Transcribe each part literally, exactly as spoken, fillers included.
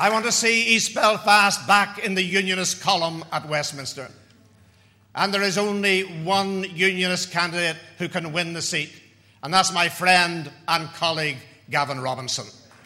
I want to see East Belfast back in the Unionist column at Westminster. And there is only one Unionist candidate who can win the seat, and that's my friend and colleague, Gavin Robinson.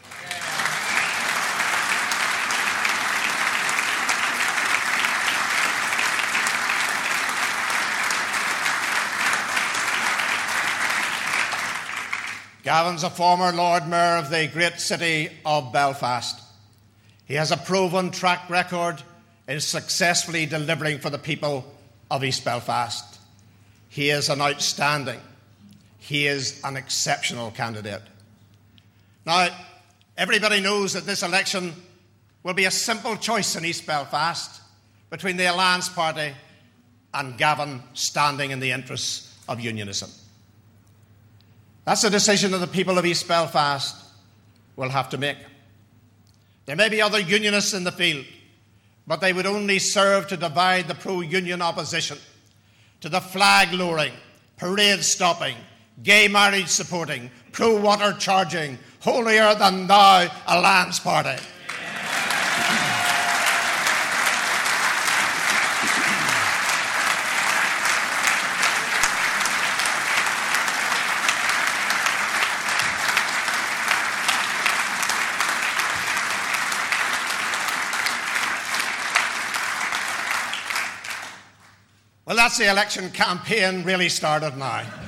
Gavin's a former Lord Mayor of the great city of Belfast. He has a proven track record in successfully delivering for the people of East Belfast. He is an outstanding, he is an exceptional candidate. Now, everybody knows that this election will be a simple choice in East Belfast between the Alliance Party and Gavin standing in the interests of unionism. That's a decision that the people of East Belfast will have to make. There may be other unionists in the field, but they would only serve to divide the pro-union opposition to the flag-lowering, parade-stopping, gay marriage supporting, pro-water charging, holier-than-thou Alliance Party. Well, that's the election campaign really started now.